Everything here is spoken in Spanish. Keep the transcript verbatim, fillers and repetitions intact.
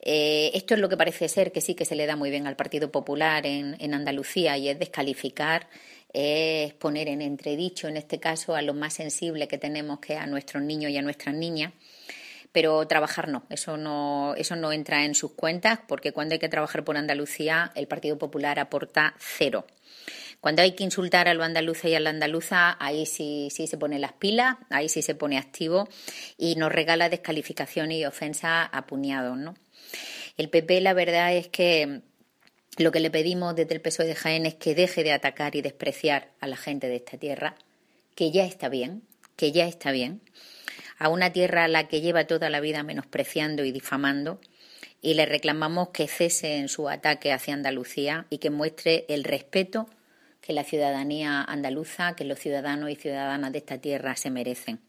Eh, esto es lo que parece ser que sí que se le da muy bien al Partido Popular en, en Andalucía, y es descalificar, es poner en entredicho, en este caso, a lo más sensible que tenemos, que es a nuestros niños y a nuestras niñas. Pero trabajar no, eso no, eso no entra en sus cuentas, porque cuando hay que trabajar por Andalucía, el Partido Popular aporta cero. Cuando hay que insultar a los andaluces y a la andaluza, ahí sí, sí se pone las pilas, ahí sí se pone activo y nos regala descalificaciones y ofensas a puñados, ¿no? El P P, la verdad es que lo que le pedimos desde el P S O E de Jaén es que deje de atacar y despreciar a la gente de esta tierra, que ya está bien, que ya está bien, a una tierra a la que lleva toda la vida menospreciando y difamando, y le reclamamos que cese en su ataque hacia Andalucía y que muestre el respeto que la ciudadanía andaluza, que los ciudadanos y ciudadanas de esta tierra se merecen.